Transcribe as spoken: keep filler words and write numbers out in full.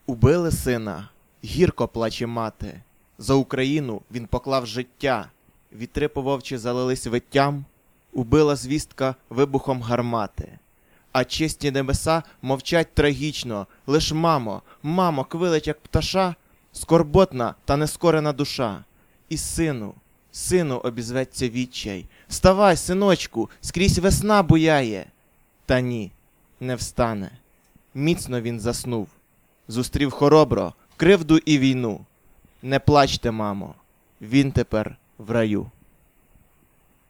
Убили сина, гірко плаче мати. За Україну він поклав життя. Вітри пововчі залились виттям. Убила звістка вибухом гармати. А чесні небеса мовчать трагічно. Лиш мамо, мамо, квилить, як пташа, скорботна та нескорена душа. І сину, сину обізветься відчай. Вставай, синочку, скрізь весна буяє. Та ні, не встане. Міцно він заснув. Зустрів хоробро кривду і війну. Не плачте, мамо, він тепер в раю.